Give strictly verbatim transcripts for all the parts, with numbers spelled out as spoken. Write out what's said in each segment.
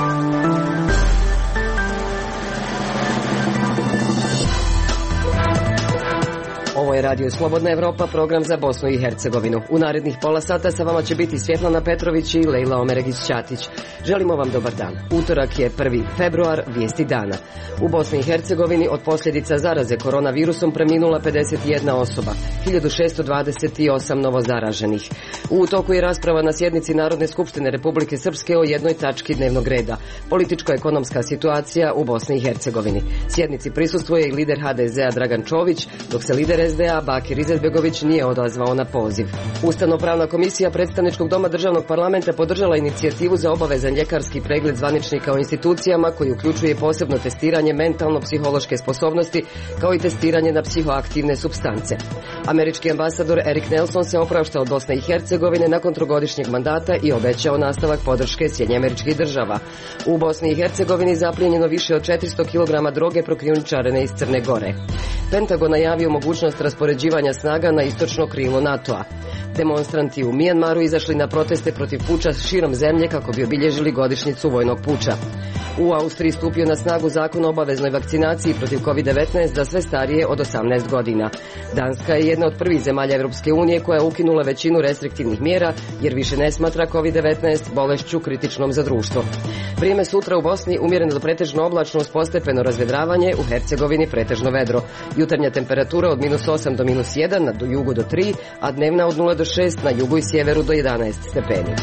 Ovo je Radio Slobodna Evropa, program za Bosnu i Hercegovinu. U narednih pola sata sa vama će biti Svjetlana Petrović i Lejla Omeregić-Ćatić. Želimo vam dobar dan. Utorak je prvi februar, vijesti dana. U Bosni i Hercegovini od posljedica zaraze koronavirusom preminula pedeset jedna osoba, hiljadu šesto dvadeset osam novozaraženih. U toku je rasprava na sjednici Narodne skupštine Republike Srpske o jednoj tački dnevnog reda. Političko-ekonomska situacija u Bosni i Hercegovini. Sjednici prisustvuje i lider ha de zea Dragan Čović, dok se lider es de a Bakir Izetbegović nije odazvao na poziv. Ustavno-pravna komisija Predstavničkog doma državnog parlamenta podržala inicijativu za obavezan ljekarski pregled zvaničnika o institucijama koji uključuje posebno testiranje mentalno-psihološke sposobnosti kao i testiranje na psihoaktivne supstance. Američki ambasador Erik Nelson se oprašta od Bosne i Hercegovine nakon trogodišnjeg mandata i obećao nastavak podrške Sjedinjenih Američkih Država. U Bosni i Hercegovini zaplijenjeno više od četiristo kilograma droge prokrijumčarene iz Crne Gore. Pentagon najavio mogućnost raspoređivanja snaga na istočno krilo NATO-a. Demonstranti u Mijanmaru izašli na proteste protiv puča širom zemlje kako bi obilježili godišnjicu vojnog puča. U Austriji stupio na snagu zakon o obaveznoj vakcinaciji protiv kovid devetnaest za sve starije od osamnaest godina. Danska je jedna od prvih zemalja Europske unije koja je ukinula većinu restriktivnih mjera jer više ne smatra kovid devetnaest bolešću kritičnom za društvo. Vrijeme sutra u Bosni umjereno do pretežno oblačno uz postepeno razvedravanje, u Hercegovini pretežno vedro. Jutarnja temperatura od minus osam do minus jedan, na jugu do tri, a dnevna od nula do šest, na jugu i sjeveru do jedanaest stepeni.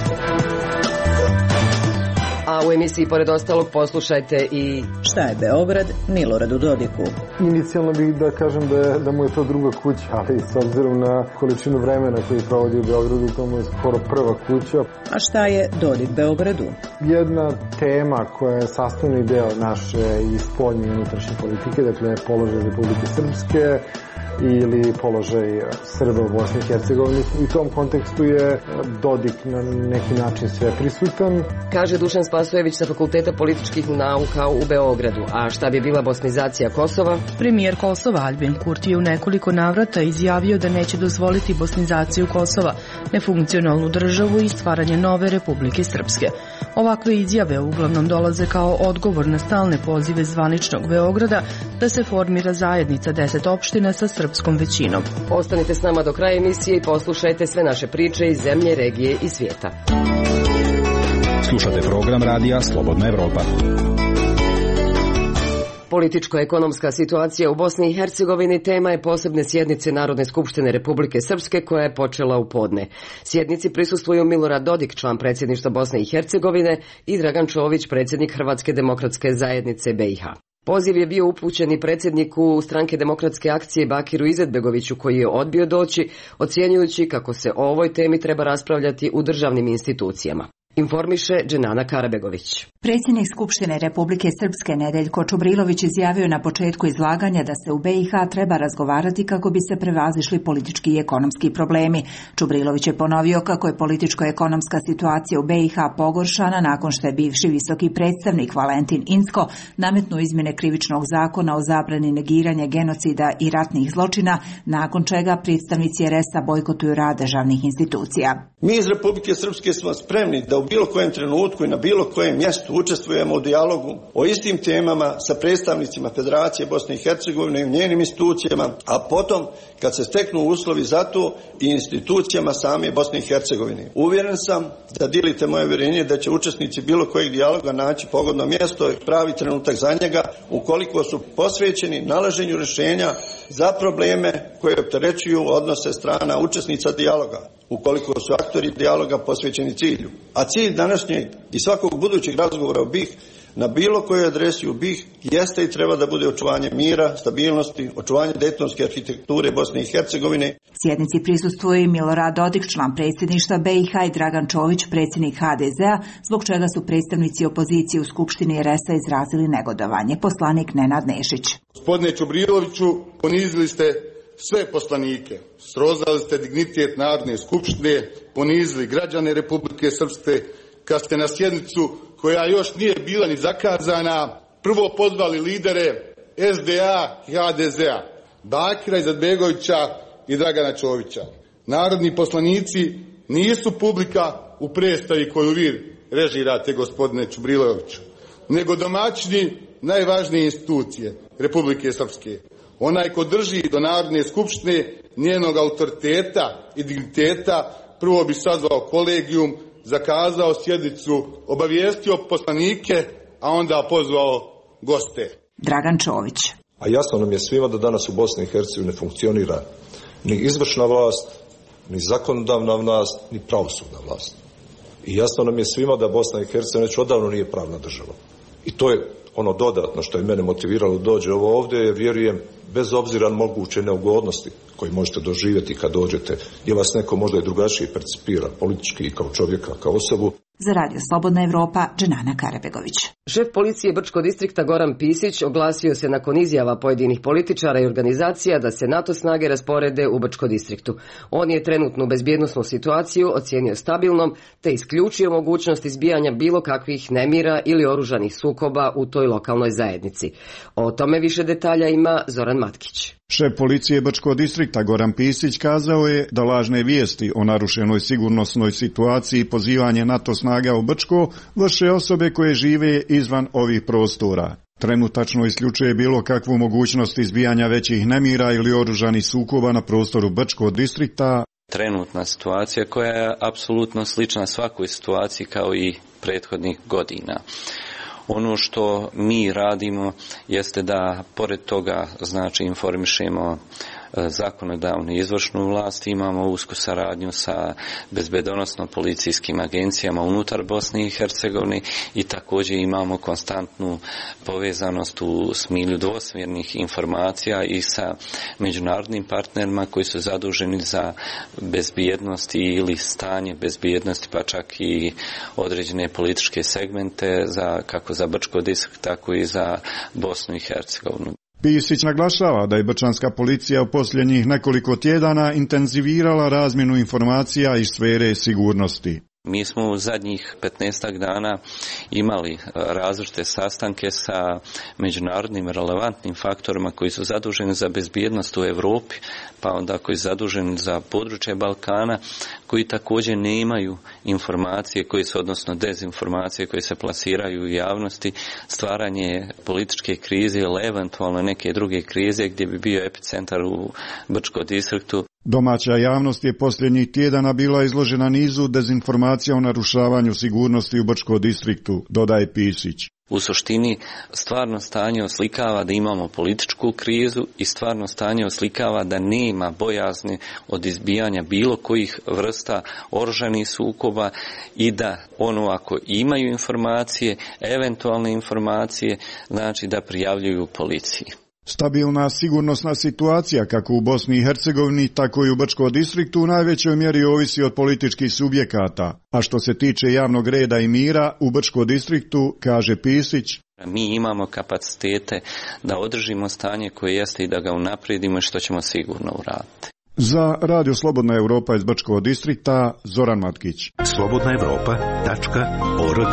A u emisiji pored ostalog poslušajte i šta je Beograd Miloradu Dodiku. Inicijalno bih da kažem da, je, da mu je to druga kuća, ali s obzirom na količinu vremena koji provodi u Beogradu, to mu je skoro prva kuća. A šta je Dodik Beogradu? Jedna tema koja je sastavni deo naše i spoljne i unutrašnje politike, dakle položaj Republike Srpske ili položaj Srba u Bosni i Hercegovini. U tom kontekstu je Dodik na neki način sve prisutan. Kaže Dušan Spasojević sa Fakulteta političkih nauka u Beogradu. A šta bi bila bosnizacija Kosova? Premijer Kosova Albin Kurti je u nekoliko navrata izjavio da neće dozvoliti bosnizaciju Kosova, nefunkcionalnu državu i stvaranje nove Republike Srpske. Ovakve izjave uglavnom dolaze kao odgovor na stalne pozive zvaničnog Beograda da se formira zajednica deset opština sa srpskom većinom. Ostanite s nama do kraja emisije i poslušajte sve naše priče iz zemlje, regije i svijeta. Slušate program radija Slobodna Evropa. Političko-ekonomska situacija u Bosni i Hercegovini tema je posebne sjednice Narodne skupštine Republike Srpske koja je počela u podne. Sjednici prisustvuju Milorad Dodik, član predsjedništva Bosne i Hercegovine, i Dragan Čović, predsjednik Hrvatske demokratske zajednice be i ha. Poziv je bio upućen i predsjedniku Stranke demokratske akcije Bakiru Izetbegoviću koji je odbio doći, ocjenjujući kako se o ovoj temi treba raspravljati u državnim institucijama. Informiše Dženana Karabegović. Predsjednik Skupštine Republike Srpske Nedeljko Čubrilović izjavio na početku izlaganja da se u be i ha treba razgovarati kako bi se prevazišli politički i ekonomski problemi. Čubrilović je ponovio kako je političko-ekonomska situacija u be i ha pogoršana nakon što je bivši visoki predstavnik Valentin Inzko nametnuo izmjene krivičnog zakona o zabrani negiranja genocida i ratnih zločina, nakon čega predstavnici er es a bojkotuju rad državnih institucija. Mi iz Republike Srpske smo spremni da u bilo kojem trenutku i na bilo kojem mjestu učestvujemo u dijalogu o istim temama sa predstavnicima Federacije Bosne i Hercegovine i u njenim institucijama, a potom kad se steknu uslovi za to i institucijama same Bosne i Hercegovine. Uvjeren sam da dijelite moje uvjerenje da će učesnici bilo kojeg dijaloga naći pogodno mjesto i pravi trenutak za njega ukoliko su posvećeni nalaženju rješenja za probleme koje opterećuju odnose strana učesnica dijaloga, ukoliko su aktori dijaloga posvećeni cilju. A cilj današnjeg i svakog budućeg razgovora o be i ha na bilo kojoj adresi u be i ha jeste i treba da bude očuvanje mira, stabilnosti, očuvanje dejtonske arhitekture Bosne i Hercegovine. Sjednici prisustvuje i Milorad Dodik, član predsjedništva be i ha, i Dragan Čović, predsjednik ha de zea, zbog čega su predstavnici opozicije u Skupštini er es a izrazili negodovanje. Poslanik Nenad Nešić. Gospodine Čubriloviću, ponizili ste sve poslanike, srozali ste dignitet Narodne skupštine, ponizili građane Republike Srpske, kad ste na sjednicu koja još nije bila ni zakazana, prvo pozvali lidere es de a i ha de zea, Bakira Izetbegovića i Dragana Čovića. Narodni poslanici nisu publika u predstavi koju vi režirate, gospodine Čubriloviću. nego domaćini najvažnije institucije Republike Srpske. Onaj ko drži do Narodne skupštine, njenog autoriteta i digniteta, prvo bi sazvao kolegijum, zakazao sjednicu, obavijestio poslanike, a onda pozvao goste. Dragan Čović. A jasno nam je svima da danas u Bosni i Hercegovini ne funkcionira ni izvršna vlast, ni zakonodavna vlast, ni pravosudna vlast. I jasno nam je svima da Bosna i Hercegovina već odavno nije pravna država. I to je ono dodatno što je mene motiviralo da dođe ovo ovdje, jer vjerujem, bez obzira na moguće neugodnosti koje možete doživjeti kad dođete, gdje vas neko možda i drugačije percipira, politički i kao čovjeka, kao osobu. Za Radio Slobodna Evropa, Dženana Karabegović. Šef policije Brčkog distrikta Goran Pisić oglasio se nakon izjava pojedinih političara i organizacija da se NATO snage rasporede u Brčkom distriktu. On je trenutnu bezbjednosnu situaciju ocijenio stabilnom te isključio mogućnost izbijanja bilo kakvih nemira ili oružanih sukoba u toj lokalnoj zajednici. O tome više detalja ima Zoran Matkić. Šef policije Brčkog distrikta Goran Pisić kazao je da lažne vijesti o narušenoj sigurnosnoj situaciji i pozivanje NATO snaga u Brčko vrše osobe koje žive izvan ovih prostora. Trenutačno isključuje bilo kakvu mogućnost izbijanja većih nemira ili oružanih sukoba na prostoru Brčkog distrikta. Trenutna situacija koja je apsolutno slična svakoj situaciji kao i prethodnih godina. Ono što mi radimo jeste da pored toga znači informišemo zakonodavnu i izvršnu vlast, imamo usku saradnju sa bezbedonosno-policijskim agencijama unutar Bosne i Hercegovine i također imamo konstantnu povezanost u smilju dvosmjernih informacija i sa međunarodnim partnerima koji su zaduženi za bezbjednost ili stanje bezbjednosti, pa čak i određene političke segmente za, kako za Brčko distrikt, tako i za Bosnu i Hercegovinu. Pisić naglašava da je brčanska policija u posljednjih nekoliko tjedana intenzivirala razmjenu informacija iz sfere sigurnosti. Mi smo u zadnjih petnaestak dana imali različite sastanke sa međunarodnim relevantnim faktorima koji su zaduženi za bezbjednost u Europi, pa onda koji su zaduženi za područje Balkana, koji također nemaju informacije koje su, odnosno dezinformacije koje se plasiraju u javnosti, stvaranje političke krize ili eventualno neke druge krize gdje bi bio epicentar u Brčkom distriktu. Domaća javnost je posljednjih tjedana bila izložena nizu dezinformacija o narušavanju sigurnosti u Brčkom distriktu, dodaje Pisić. U suštini stvarno stanje oslikava da imamo političku krizu i stvarno stanje oslikava da nema bojazni od izbijanja bilo kojih vrsta oružanih sukoba i da ono ako imaju informacije, eventualne informacije, znači da prijavljuju policiji. Stabilna sigurnosna situacija kako u Bosni i Hercegovini, tako i u Brčkom distriktu u najvećoj mjeri ovisi od političkih subjekata, a što se tiče javnog reda i mira u Brčkom distriktu, kaže Pisić, mi imamo kapacitete da održimo stanje koje jeste i da ga unaprijedimo i što ćemo sigurno uraditi. Za Radio Slobodna Evropa iz Brčkog distrikta, Zoran Matkić. slobodna evropa tačka org.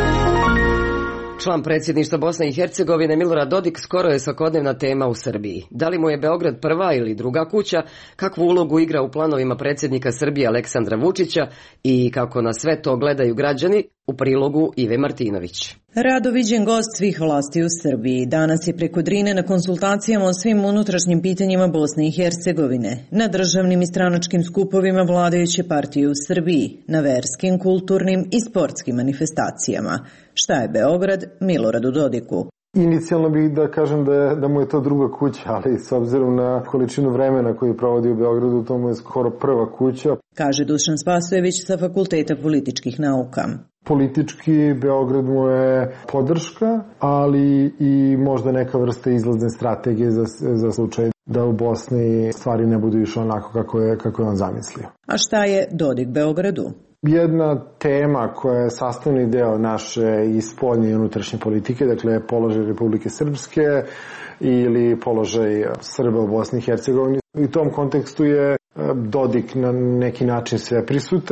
Član predsjedništva Bosne i Hercegovine Milorad Dodik skoro je svakodnevna tema u Srbiji. Da li mu je Beograd prva ili druga kuća, kakvu ulogu igra u planovima predsjednika Srbije Aleksandra Vučića i kako na sve to gledaju građani, u prilogu Ive Martinović. Rado viđen gost svih vlasti u Srbiji. Danas je preko Drine na konsultacijama o svim unutrašnjim pitanjima Bosne i Hercegovine, na državnim i stranačkim skupovima vladajuće partije u Srbiji, na verskim, kulturnim i sportskim manifestacijama. Šta je Beograd Miloradu Dodiku? Inicijalno bih da kažem da, je, da mu je to druga kuća, ali s obzirom na količinu vremena koju provodi u Beogradu, to mu je skoro prva kuća. Kaže Dušan Spasojević sa Fakulteta političkih nauka. Politički Beograd mu je podrška, ali i možda neka vrsta izlazne strategije za, za slučaj da u Bosni stvari ne budu išle onako kako je, kako je on zamislio. A šta je Dodik Beogradu? Jedna tema koja je sastavni deo naše i spoljne i unutrašnje politike, dakle položaj Republike Srpske ili položaj Srba u Bosni i Hercegovini. U tom kontekstu je Dodik na neki način sve prisutan.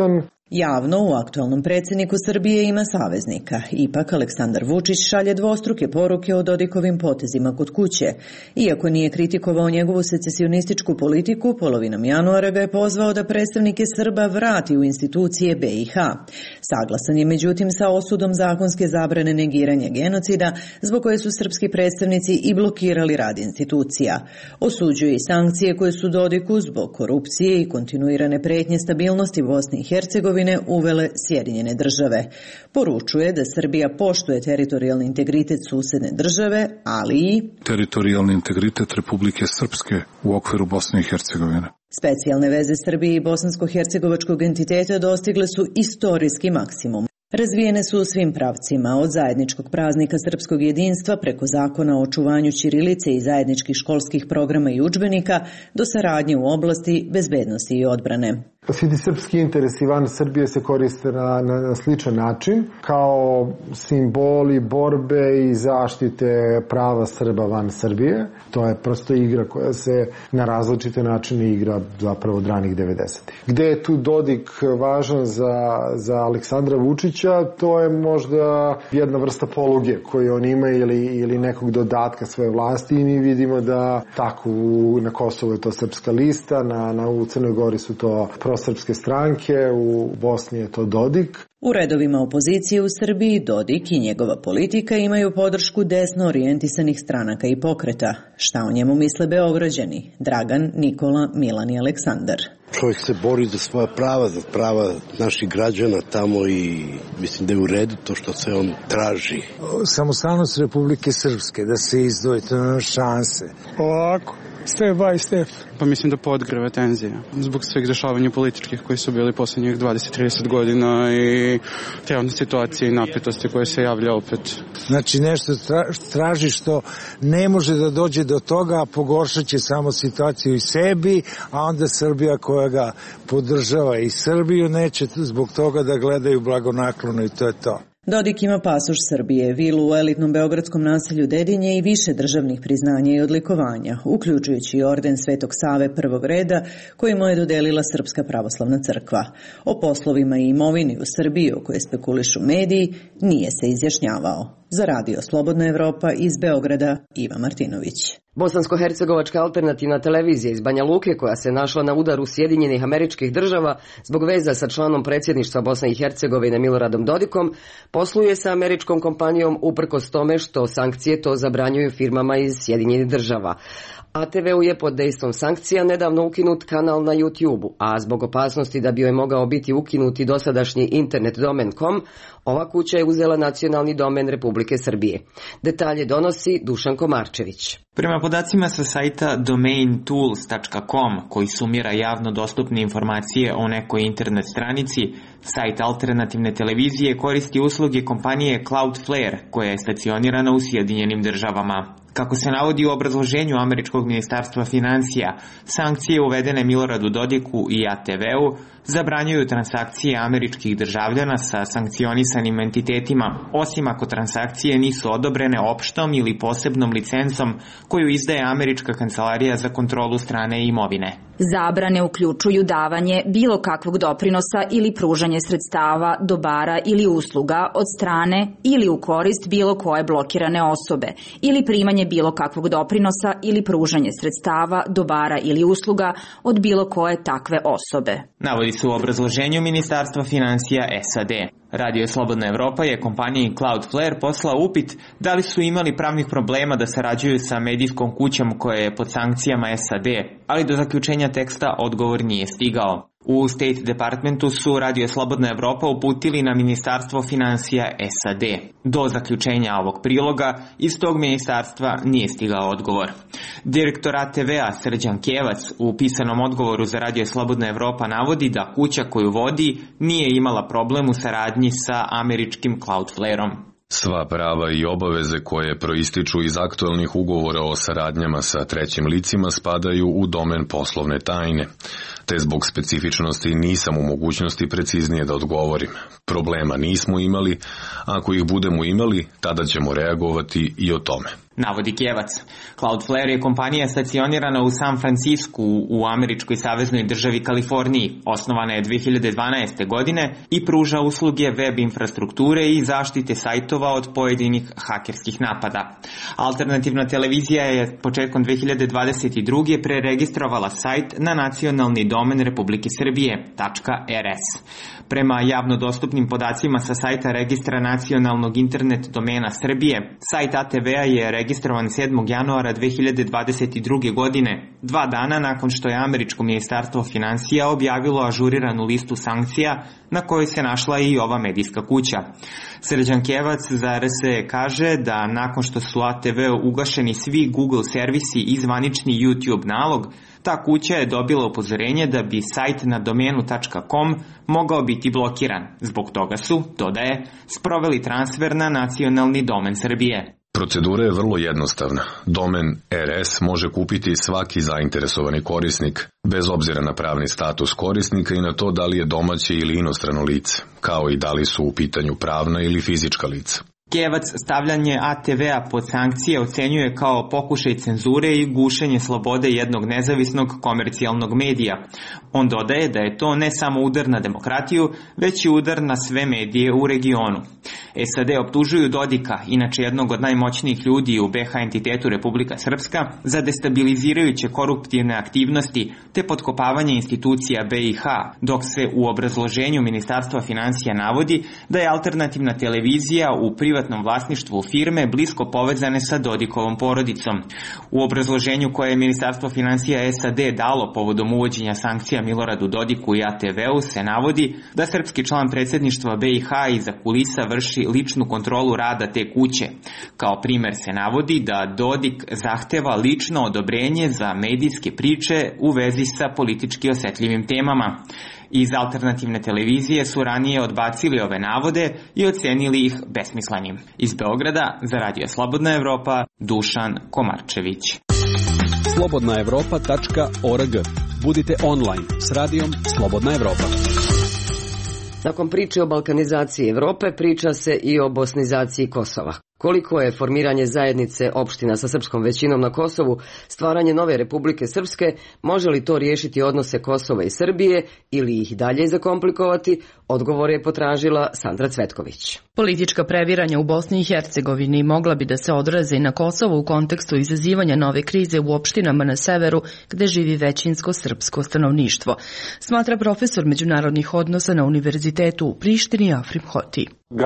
Javno u aktualnom predsjedniku Srbije ima saveznika. Ipak Aleksandar Vučić šalje dvostruke poruke o Dodikovim potezima kod kuće. Iako nije kritikovao njegovu secesionističku politiku, polovinom januara ga je pozvao da predstavnike Srba vrati u institucije B i H. Saglasan je međutim sa osudom zakonske zabrane negiranja genocida, zbog koje su srpski predstavnici i blokirali rad institucija. Osuđuje i sankcije koje su Dodiku zbog korupcije i kontinuirane pretnje stabilnosti Bosne i Hercegovine uvele Sjedinjene države. Poručuje da Srbija poštuje teritorijalni integritet susedne države, ali i teritorijalni integritet Republike Srpske u okviru Bosne i Hercegovine. Specijalne veze Srbije i bosansko-hercegovačkog entiteta dostigle su istorijski maksimum. Razvijene su u svim pravcima, od zajedničkog praznika srpskog jedinstva preko zakona o očuvanju ćirilice i zajedničkih školskih programa i udžbenika do saradnje u oblasti bezbednosti i odbrane. Svi ti srpski interesi van Srbije se koriste na, na, na sličan način kao simboli borbe i zaštite prava Srba van Srbije. To je prosto igra koja se na različite načine igra zapravo od ranih devedesetih. Gde je tu Dodik važan za, za Aleksandra Vučića, to je možda jedna vrsta poluge koju on ima ili, ili nekog dodatka svoje vlasti i mi vidimo da tako na Kosovu je to Srpska lista, na, na, u Crnoj Gori su to prosrpske stranke, u Bosni je to Dodik. U redovima opozicije u Srbiji Dodik i njegova politika imaju podršku desno orijentisanih stranaka i pokreta. Šta o njemu misle Beograđani? Dragan, Nikola, Milan i Aleksandar. Čovjek se bori za svoja prava, za prava naših građana tamo i mislim da je u redu to što se on traži. Samostalnost Republike Srpske, da se izdvoji, to nema šanse. Ovako, step by step. Pa mislim da podgreva tenzija zbog svih dešavanja političkih koji su bili poslednjih dvadeset do trideset godina i trenutne situacije i napetosti koje se javlja opet. Znači nešto traži što ne može da dođe do toga, a pogoršat će samo situaciju i sebi, a onda Srbija koja ga podržava i Srbiju neće zbog toga da gledaju blagonaklono i to je to. Dodik ima pasoš Srbije, vilu u elitnom beogradskom naselju Dedinje i više državnih priznanja i odlikovanja, uključujući i orden Svetog Save prvog reda koji mu je dodelila Srpska pravoslavna crkva. O poslovima i imovini u Srbiji o koje spekulišu mediji nije se izjašnjavao. Za Radio Slobodna Evropa iz Beograda, Iva Martinović. Bosansko-hercegovačka alternativna televizija iz Banja Luke, koja se našla na udaru Sjedinjenih Američkih Država zbog veza sa članom predsjedništva Bosne i Hercegovine Miloradom Dodikom, posluje sa američkom kompanijom uprkos tome što sankcije to zabranjuju firmama iz Sjedinjenih Država. A te ve u je pod dejstvom sankcija nedavno ukinut kanal na YouTube-u, a zbog opasnosti da bi joj mogao biti ukinuti dosadašnji internet domen .com, ova kuća je uzela nacionalni domen Republike Srbije. Detalje donosi Dušan Komarčević. Prema podacima sa sajta domain tools tačka com, koji sumira javno dostupne informacije o nekoj internet stranici, sajt alternativne televizije koristi usluge kompanije Cloudflare, koja je stacionirana u Sjedinjenim Državama. Kako se navodi u obrazloženju američkog ministarstva financija, sankcije uvedene Miloradu Dodiku i a te ve-u zabranjuju transakcije američkih državljana sa sankcionisanim entitetima, osim ako transakcije nisu odobrene opštom ili posebnom licencom koju izdaje Američka kancelarija za kontrolu strane imovine. Zabrane uključuju davanje bilo kakvog doprinosa ili pružanje sredstava, dobara ili usluga od strane ili u korist bilo koje blokirane osobe ili primanje bilo kakvog doprinosa ili pružanje sredstava, dobara ili usluga od bilo koje takve osobe. Navodi se u obrazloženju Ministarstva financija es a de. Radio Slobodna Evropa je kompaniji Cloudflare poslao upit da li su imali pravnih problema da sarađuju sa medijskom kućom koja je pod sankcijama es a de, ali do zaključenja teksta odgovor nije stigao. U State Departmentu su Radio Slobodna Evropa uputili na Ministarstvo financija es a de. Do zaključenja ovog priloga iz tog ministarstva nije stigao odgovor. Direktor a te ve-a Srđan Kevac u pisanom odgovoru za Radio Slobodna Evropa navodi da kuća koju vodi nije imala problem u saradnji sa američkim Cloudflare-om. Sva prava i obaveze koje proističu iz aktuelnih ugovora o saradnjama sa trećim licima spadaju u domen poslovne tajne, te zbog specifičnosti nisam u mogućnosti preciznije da odgovorim. Problema nismo imali, ako ih budemo imali, tada ćemo reagovati i o tome. navodi Kevac. Cloudflare je kompanija stacionirana u San Francisku u američkoj saveznoj državi Kaliforniji. Osnovana je dve hiljade dvanaeste. godine i pruža usluge web infrastrukture i zaštite sajtova od pojedinih hakerskih napada. Alternativna televizija je početkom dve hiljade dvadeset druge. preregistrovala sajt na nacionalni domen Republike Srbije .rs. Prema javno dostupnim podacima sa sajta Registra nacionalnog internet domena Srbije, sajt A T V-a je registrovan sedmog januara dve hiljade dvadeset druge. godine, dva dana nakon što je američko ministarstvo finansija objavilo ažuriranu listu sankcija na kojoj se našla i ova medijska kuća. Srđan Kevac za R S kaže da nakon što su A T V ugašeni svi Google servisi i zvanični YouTube nalog, ta kuća je dobila upozorenje da bi sajt na domenu .com mogao biti blokiran. Zbog toga su, dodaje, sproveli transfer na nacionalni domen Srbije. Procedura je vrlo jednostavna. Domen R S može kupiti svaki zainteresovani korisnik, bez obzira na pravni status korisnika i na to da li je domaće ili inostrano lice, kao i da li su u pitanju pravna ili fizička lica. Kevac stavljanje A T V-a pod sankcije ocenjuje kao pokušaj cenzure i gušenje slobode jednog nezavisnog komercijalnog medija. On dodaje da je to ne samo udar na demokratiju, već i udar na sve medije u regionu. S A D optužuju Dodika, inače jednog od najmoćnijih ljudi u B H entitetu Republika Srpska, za destabilizirajuće koruptivne aktivnosti te potkopavanje institucija B i H, dok se u obrazloženju Ministarstva finansija navodi da je alternativna televizija u privatnom vlasništvu firme blisko povezane sa Dodikovom porodicom. U obrazloženju koje je Ministarstvo finansija S A D dalo povodom uvođenja sankcija Miloradu Dodiku i A T V-u se navodi da srpski član predsjedništva B i H iza kulisa vrši ličnu kontrolu rada te kuće. Kao primer se navodi da Dodik zahteva lično odobrenje za medijske priče u vezi sa politički osetljivim temama. Iz alternativne televizije su ranije odbacili ove navode i ocenili ih besmislenim. Iz Beograda za Radio Slobodna Evropa, Dušan Komarčević. slobodna evropa tačka org. Budite online s radijom Slobodna Evropa. Nakon priče o balkanizaciji Evrope, priča se i o bosnizaciji Kosova. Koliko je formiranje zajednice opština sa srpskom većinom na Kosovu, stvaranje nove Republike Srpske, može li to riješiti odnose Kosova i Srbije ili ih dalje zakomplikovati, odgovor je potražila Sandra Cvetković. Politička previranja u Bosni i Hercegovini mogla bi da se odraze i na Kosovu u kontekstu izazivanja nove krize u opštinama na severu gde živi većinsko srpsko stanovništvo, smatra profesor međunarodnih odnosa na Univerzitetu u Prištini Afrim Hoti.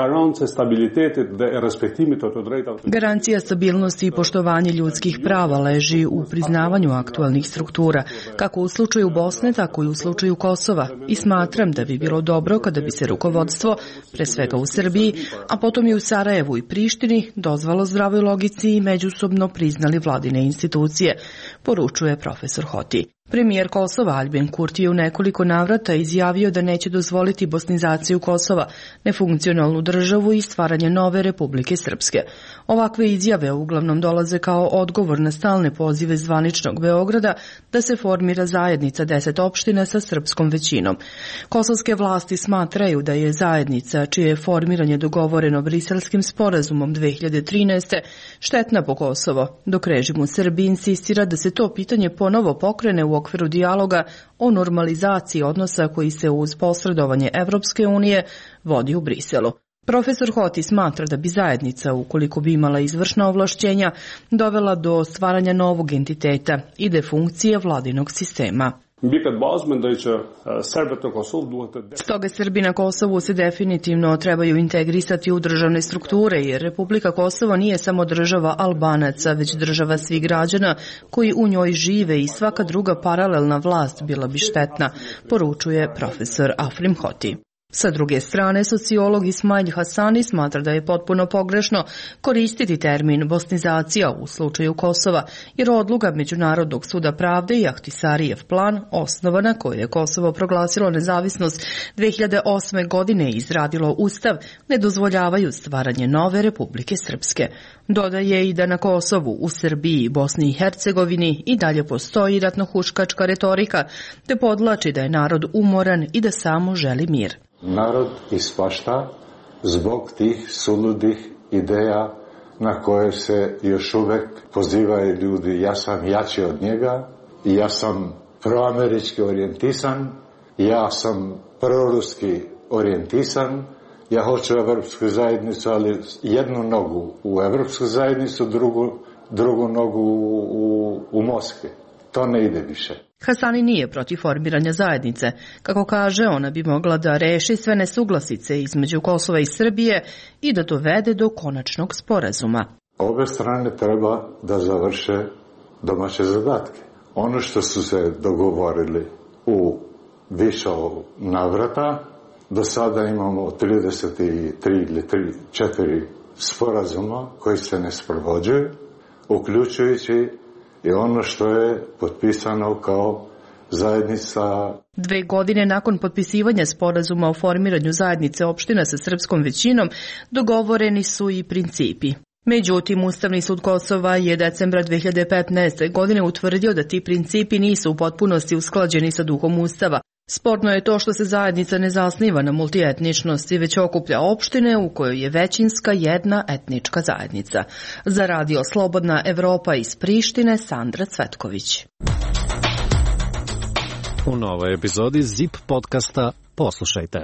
Garancija stabilnosti i poštovanje ljudskih prava leži u priznavanju aktualnih struktura, kako u slučaju Bosne, tako i u slučaju Kosova, i smatram da bi bilo dobro kada bi se rukovodstvo, pre svega u Srbiji, a potom i u Sarajevu i Prištini, dozvalo zdravoj logici i međusobno priznali vladine institucije, poručuje profesor Hoti. Premijer Kosova Aljbin Kurti je u nekoliko navrata izjavio da neće dozvoliti bosnizaciju Kosova, nefunkcionalnu državu i stvaranje nove Republike Srpske. Ovakve izjave uglavnom dolaze kao odgovor na stalne pozive zvaničnog Beograda da se formira zajednica deset opština sa srpskom većinom. Kosovske vlasti smatraju da je zajednica, čije je formiranje dogovoreno Briselskim sporazumom dve hiljade trinaeste. štetna po Kosovo, dok režim u Srbiji insistira da se to pitanje ponovo pokrene u u okviru dijaloga o normalizaciji odnosa koji se uz posredovanje Evropske unije vodi u Briselu. Profesor Hoti smatra da bi zajednica, ukoliko bi imala izvršna ovlašćenja, dovela do stvaranja novog entiteta i defunkcije vladinog sistema. Stoga Srbi na Kosovu se definitivno trebaju integrisati u državne strukture, jer Republika Kosovo nije samo država Albanaca, već država svih građana koji u njoj žive i svaka druga paralelna vlast bila bi štetna, poručuje profesor Afrim Hoti. Sa druge strane, sociolog Ismail Hasani smatra da je potpuno pogrešno koristiti termin bosnizacija u slučaju Kosova, jer odluka Međunarodnog suda pravde i Ahtisarijev plan, osnova na kojoj je Kosovo proglasilo nezavisnost dve hiljade osme. godine i izradilo ustav, ne dozvoljavaju stvaranje nove Republike Srpske. Dodaje i da na Kosovu, u Srbiji i Bosni i Hercegovini i dalje postoji ratnohuškačka retorika, te podlači da je narod umoran i da samo želi mir. Narod ispašta zbog tih suludih ideja na koje se još uvek pozivaju ljudi, ja sam jači od njega, ja sam proamerički orijentisan, ja sam proruski orijentisan, ja hoću evropsku zajednicu, ali jednu nogu u evropsku zajednicu, drugu, drugu nogu u, u, u Moskvi. To ne ide više. Hasani nije protiv formiranja zajednice. Kako kaže, ona bi mogla da reši sve nesuglasice između Kosova i Srbije i da dovede do konačnog sporazuma. Obe strane treba da završe domaće zadatke. Ono što su se dogovorili u više navrata, do sada imamo trideset tri ili četiri sporazuma koji se ne sprovođuju, uključujući i ono što je potpisano kao zajednica. Dve godine nakon potpisivanja sporazuma o formiranju zajednice opština sa srpskom većinom, dogovoreni su i principi. Međutim, Ustavni sud Kosova je decembra dve hiljade petnaeste. godine utvrdio da ti principi nisu u potpunosti usklađeni sa duhom Ustava. Sporno je to što se zajednica ne zasniva na multietničnosti, već okuplja opštine u kojoj je većinska jedna etnička zajednica. Za radio Slobodna Evropa iz Prištine, Sandra Cvetković. U novoj epizodi Zip podcasta poslušajte.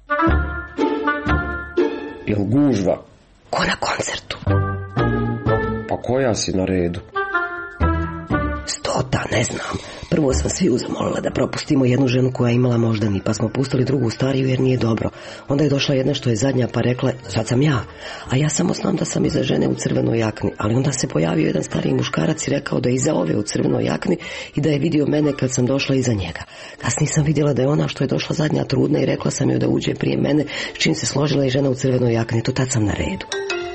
Jel gužva? Ko na koncertu? Pa koja si na redu? Stota, ne znam. Prvo sam sviju zamolila da propustimo jednu ženu koja je imala moždani, pa smo pustili drugu stariju jer nije dobro. Onda je došla jedna što je zadnja pa rekla, sad sam ja. A ja samo znam da sam iza žene u crvenoj jakni. Ali onda se pojavio jedan stariji muškarac i rekao da je iza ove u crvenoj jakni i da je vidio mene kad sam došla iza njega. Kasnije sam vidjela da je ona što je došla zadnja trudna i rekla sam joj da uđe prije mene, s čim se složila i žena u crvenoj jakni. To tad sam na redu.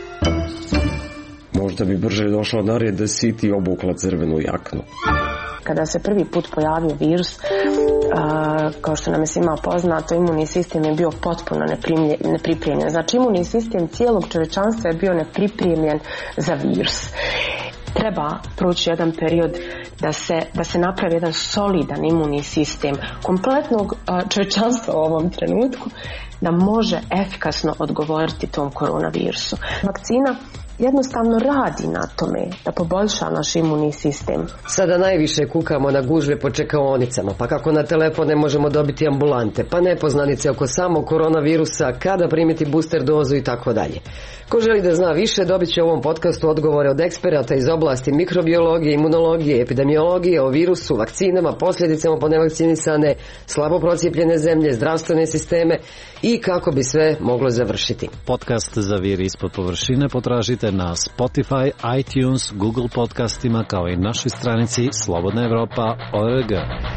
Možda bi brže došla na red da si ti obukla crvenu jaknu. Kada se prvi put pojavio virus, a, kao što nam je svima poznato, imunni sistem je bio potpuno nepripremljen. Znači, imunni sistem cijelog čovječanstva je bio nepripremljen za virus. Treba proći jedan period da se, da se napravi jedan solidan imunni sistem kompletnog čovječanstva u ovom trenutku, da može efikasno odgovoriti tom koronavirusu. Vakcina jednostavno radi na tome da poboljša naš imunni sistem. Sada najviše kukamo na gužve po čekaonicama, pa kako na telefon ne možemo dobiti ambulante, pa nepoznanice oko samog koronavirusa, kada primiti booster dozu i tako dalje. Ko želi da zna više, dobit će u ovom podcastu odgovore od eksperata iz oblasti mikrobiologije, imunologije, epidemiologije, o virusu, vakcinama, posljedicama po nevakcinisane, slabo procijepljene zemlje, zdravstvene sisteme i kako bi sve moglo završiti. Podcast za vir ispod površine potražite na Spotify, iTunes, Google podcastima kao i našoj stranici slobodna evropa tačka org.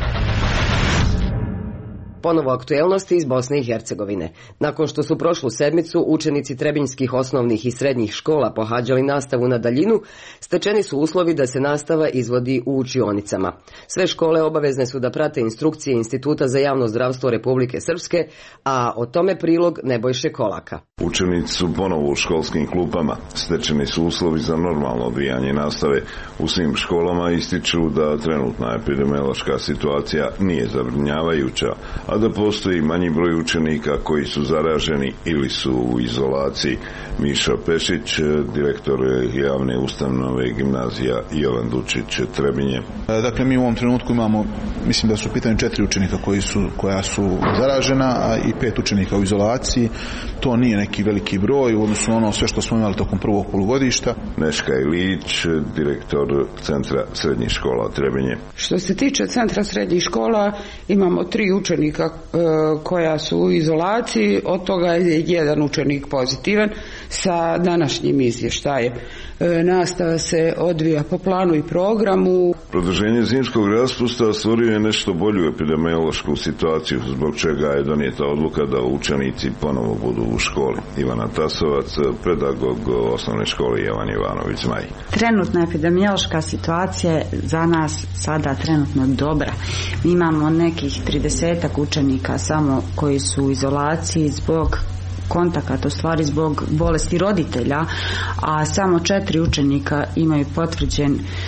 Ponovo aktuelnosti iz Bosne i Hercegovine. Nakon što su prošlu sedmicu učenici trebinjskih osnovnih i srednjih škola pohađali nastavu na daljinu, stečeni su uslovi da se nastava izvodi u učionicama. Sve škole obavezne su da prate instrukcije Instituta za javno zdravstvo Republike Srpske, a o tome prilog Nebojše Kolaka. Učenici su ponovo u školskim klupama. Stečeni su uslovi za normalno odvijanje nastave. U svim školama ističu da trenutna epidemiološka situacija nije zabrinjavajuća, a da postoji manji broj učenika koji su zaraženi ili su u izolaciji. Miša Pešić, direktor javne ustanove gimnazija Jovan Dučić Trebinje. Dakle, mi u ovom trenutku imamo, mislim da su u pitanju četiri učenika koji su, koja su zaražena, a i pet učenika u izolaciji. To nije neki veliki broj u odnosu na ono sve što smo imali tokom prvog polugodišta. Neška Ilić, direktor Centra srednjih škola Trebinje. Što se tiče Centra srednjih škola, imamo tri učenika koja su u izolaciji, od toga je jedan učenik pozitivan sa današnjim izvještajem. Nastava se odvija po planu i programu. Produženje zimskog raspusta stvorio je nešto bolju epidemiološku situaciju, zbog čega je donijeta odluka da učenici ponovo budu u školi. Ivana Tasovac, pedagog osnovne škole Jovan Jovanović Zmaj. Trenutna epidemiološka situacija je za nas sada trenutno dobra. Mi imamo nekih tridesetak učenika samo koji su u izolaciji zbog kontakata, u stvari zbog bolesti roditelja, a samo četiri učenika imaju potvrđen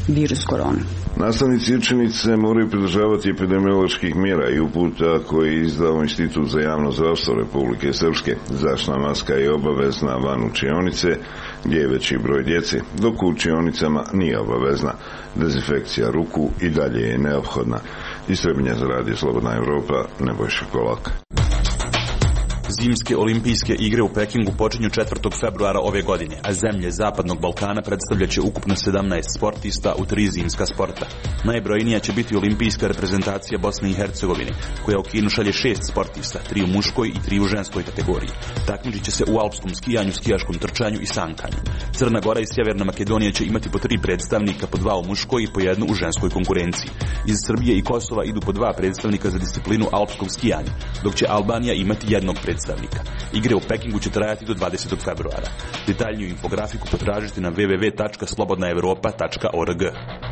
virus korona. Nastavnici i učenice moraju pridržavati epidemioloških mjera i uputa koje je izdao Institut za javno zdravstvo Republike Srpske. Zaštitna maska je obavezna van učionice gdje je veći broj djece, dok u učionicama nije obavezna. Dezinfekcija ruku i dalje je neophodna. Iz Trebinja za Radio Slobodna Evropa, Nebojša Kolak. Zimske olimpijske igre u Pekingu počinju četvrtog februara ove godine, a zemlje Zapadnog Balkana predstavljaće ukupno sedamnaest sportista u tri zimska sporta. Najbrojnija će biti olimpijska reprezentacija Bosne i Hercegovine, koja u Kinu šalje šest sportista, tri u muškoj i tri u ženskoj kategoriji. Takmičit će se u alpskom skijanju, skijaškom trčanju i sankanju. Crna Gora i Sjeverna Makedonija će imati po tri predstavnika, po dva u muškoj i po jednu u ženskoj konkurenciji. Iz Srbije i Kosova idu po dva predstavnika za disciplinu alpskog skijanja, dok će Albanija imati jednog predstavnika. Igre u Pekingu će trajati do dvadesetog februara. Detaljniju infografiku potražite na w w w tačka slobodna evropa tačka org.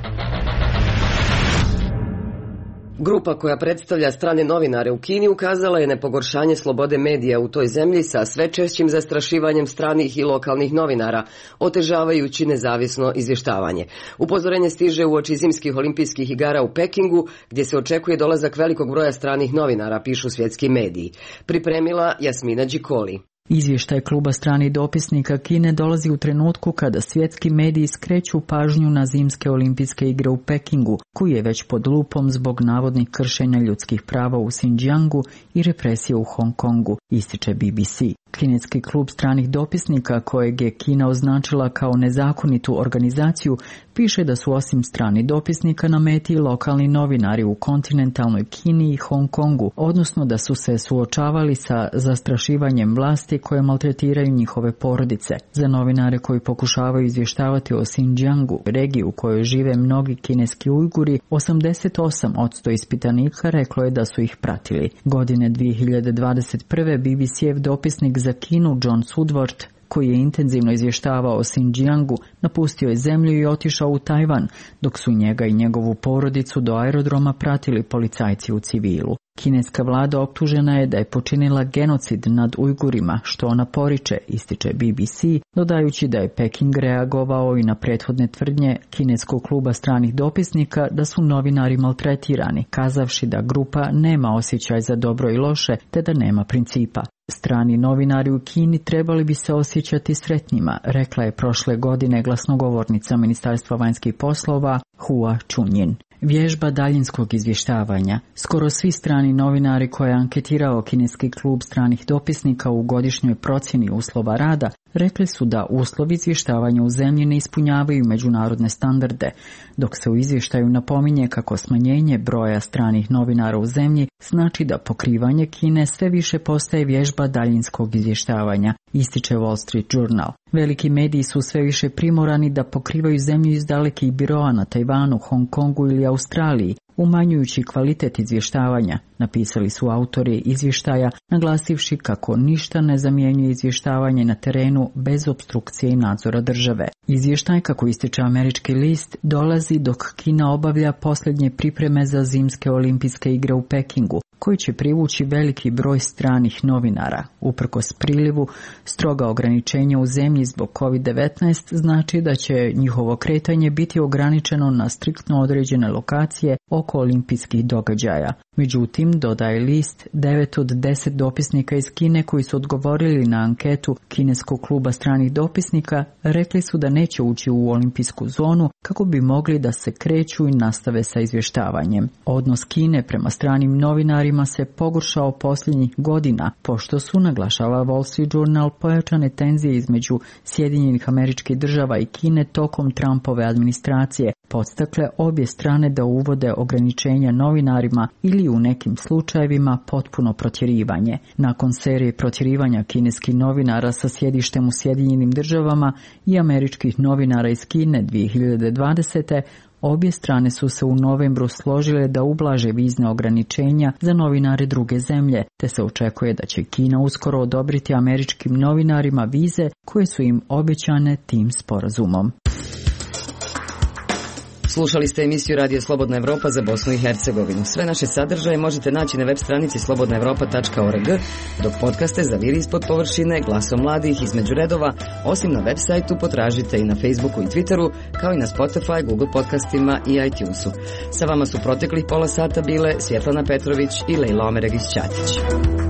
Grupa koja predstavlja strane novinare u Kini ukazala je na pogoršanje slobode medija u toj zemlji sa sve češćim zastrašivanjem stranih i lokalnih novinara, otežavajući nezavisno izvještavanje. Upozorenje stiže uoči zimskih olimpijskih igara u Pekingu, gdje se očekuje dolazak velikog broja stranih novinara, pišu svjetski mediji. Pripremila Jasmina Đikoli. Izvještaj kluba stranih dopisnika Kine dolazi u trenutku kada svjetski mediji skreću pažnju na zimske olimpijske igre u Pekingu, koji je već pod lupom zbog navodnih kršenja ljudskih prava u Xinjiangu i represije u Hong Kongu, ističe B B C. Kineski klub stranih dopisnika, kojeg je Kina označila kao nezakonitu organizaciju, piše da su osim strani dopisnika na meti lokalni novinari u kontinentalnoj Kini i Hong Kongu, odnosno da su se suočavali sa zastrašivanjem vlasti koje maltretiraju njihove porodice. Za novinare koji pokušavaju izvještavati o Xinjiangu, regiji u kojoj žive mnogi kineski Ujguri, osamdeset osam posto ispitanika reklo je da su ih pratili. Godine dvije hiljade dvadeset prve B B C-ev dopisnik za Kinu John Sudworth, koji je intenzivno izvještavao o Xinjiangu, napustio je zemlju i otišao u Tajvan, dok su njega i njegovu porodicu do aerodroma pratili policajci u civilu. Kineska vlada optužena je da je počinila genocid nad Ujgurima, što ona poriče, ističe B B C, dodajući da je Peking reagovao i na prethodne tvrdnje kineskog kluba stranih dopisnika da su novinari maltretirani, kazavši da grupa nema osjećaj za dobro i loše, te da nema principa. Strani novinari u Kini trebali bi se osjećati sretnima, rekla je prošle godine glasnogovornica Ministarstva vanjskih poslova Hua Chunying. Vježba daljinskog izvještavanja. Skoro svi strani novinari koje je anketirao kineski klub stranih dopisnika u godišnjoj procjeni uslova rada rekli su da uslovi izvještavanja u zemlji ne ispunjavaju međunarodne standarde, dok se u izvještaju napominje kako smanjenje broja stranih novinara u zemlji znači da pokrivanje Kine sve više postaje vježba daljinskog izvještavanja, ističe Wall Street Journal. Veliki mediji su sve više primorani da pokrivaju zemlju iz dalekih biroa na Tajvanu, Hong Kongu ili Australiji, umanjujući kvalitet izvještavanja, napisali su autori izvještaja, naglasivši kako ništa ne zamjenjuje izvještavanje na terenu bez opstrukcije i nadzora države. Izvještaj, kako ističe američki list, dolazi dok Kina obavlja posljednje pripreme za zimske olimpijske igre u Pekingu, koji će privući veliki broj stranih novinara. Uprkos prilivu, stroga ograničenja u zemlji zbog kovid devetnaest znači da će njihovo kretanje biti ograničeno na striktno određene lokacije oko olimpijskih događaja. Međutim, dodaje list, devet od deset dopisnika iz Kine koji su odgovorili na anketu kineskog kluba stranih dopisnika rekli su da neće ući u olimpijsku zonu kako bi mogli da se kreću i nastave sa izvještavanjem. Odnos Kine prema stranim novinarima se pogoršao posljednjih godina, pošto su, naglašava Wall Street Journal, pojačane tenzije između Sjedinjenih Američkih Država i Kine tokom Trumpove administracije podstakle obje strane da uvode ograničenja novinarima ili u nekim slučajevima potpuno protjerivanje. Nakon serije protjerivanja kineskih novinara sa sjedištem u Sjedinjenim Državama i američkih novinara iz Kine dvije hiljade dvadesete. Obje strane su se u novembru složile da ublaže vizne ograničenja za novinare druge zemlje, te se očekuje da će Kina uskoro odobriti američkim novinarima vize koje su im obećane tim sporazumom. Slušali ste emisiju Radio Slobodna Evropa za Bosnu i Hercegovinu. Sve naše sadržaje možete naći na web stranici slobodna evropa tačka org, dok podcaste za Viri ispod površine, Glasom mladih, Između redova, osim na web sajtu potražite i na Facebooku i Twitteru, kao i na Spotify, Google podcastima i iTunesu. Sa vama su proteklih pola sata bile Svjetlana Petrović i Lejla Omeregić-Ćatić.